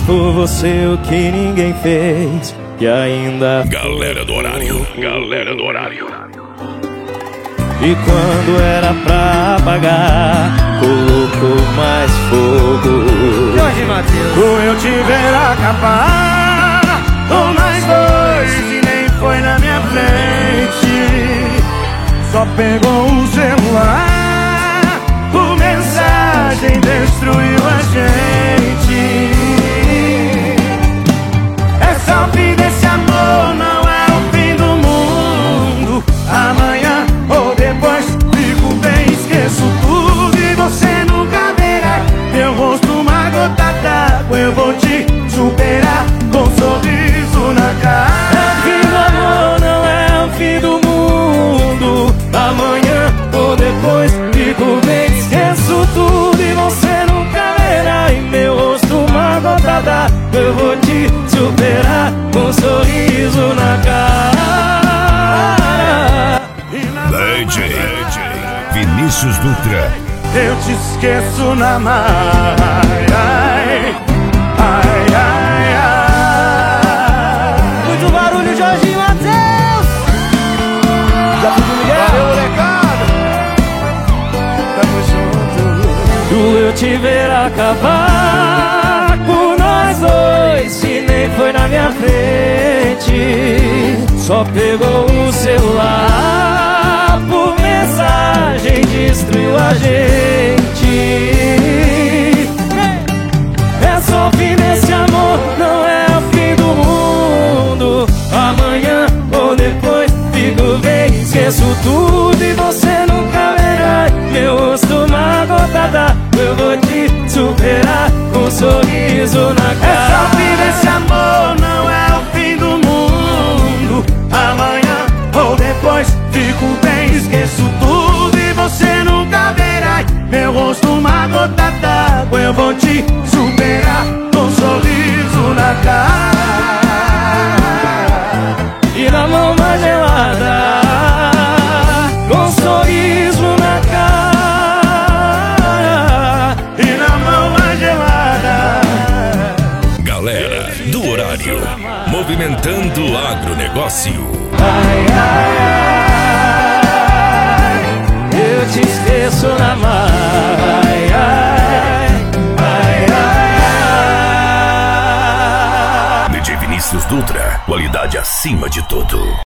por você o que ninguém fez e ainda Galera do horário, galera do horário. E quando era pra apagar, colocou mais fogo. Jorge Mateus. Por eu te ver acabar com nós dois e nem foi na minha frente. Só pegou o celular, por mensagem destruiu a gente. Essa fim desse amor não é o fim do mundo. Amanhã ou depois fico bem, esqueço tudo e você nunca verá meu rosto uma gota d'água. Eu vou te superar com um sorriso na cara. É o fim do amor, não é o fim do mundo. Amanhã ou depois fico bem, esqueço tudo e você nunca verá em meu rosto uma gota d'água. Eu vou te superar com um sorriso na cara. DJ Vinícius Dutra. Eu te esqueço na mar. Ai, ai, ai, ai. Muito barulho, Jorge Mateus. Já fui do Miguel. Valeu, molecada. Tamo junto. Do eu te ver acabar por nós dois e nem foi na minha frente. Só pegou o celular, por mensagem destruiu a gente. É só o fim desse amor, não é o fim do mundo. Amanhã ou depois fico bem, esqueço tudo e você nunca verá meu rosto uma gota d'água. Eu vou te superar com um sorriso na cara. É só o fim desse amor, não é o fim do mundo. Amanhã ou depois fico bem, esqueço tudo e você nunca verá meu rosto uma gota d'água. Eu vou te superar com um sorriso na cara e na mão mais gelada, com um sorriso na cara e na mão mais gelada. Galera do horário, movimentando o agronegócio. Ai, ai, ai, eu te esqueço na mar. Ai, ai, ai, ai, ai. DJ Vinícius Dutra, qualidade acima de tudo.